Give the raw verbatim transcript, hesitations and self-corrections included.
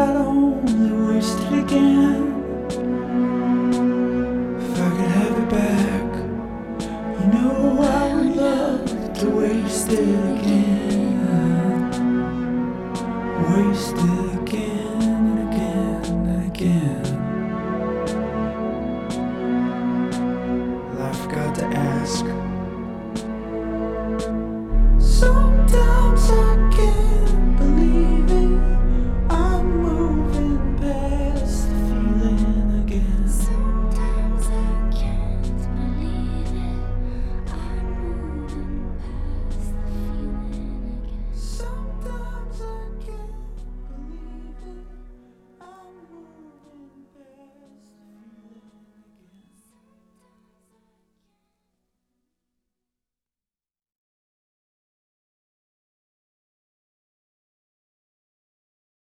I'd only waste it again. If I could have it back, you know I would love to waste it again. Waste it